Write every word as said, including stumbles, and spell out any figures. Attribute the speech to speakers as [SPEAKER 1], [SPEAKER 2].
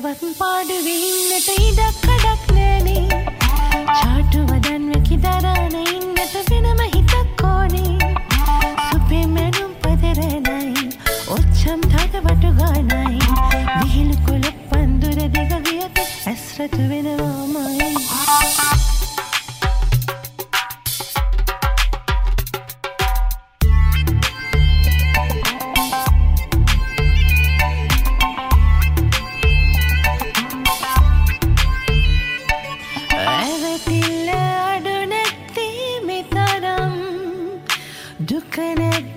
[SPEAKER 1] කවදාවත් පාඩුවේ ඉන්නට ඉඩක් කඩක් නෑනේ. චාටු වදන් වෙකි දරාන ඉන්නට වෙනම හිතක් ඕනේ. සුපේ මැනුම් පදරනයි ඔච්චම් තද වටු ගානයි. විහිළු කොළ පන්දුර දිග වියත ඇස් රට වෙනවාමයි. Dukkana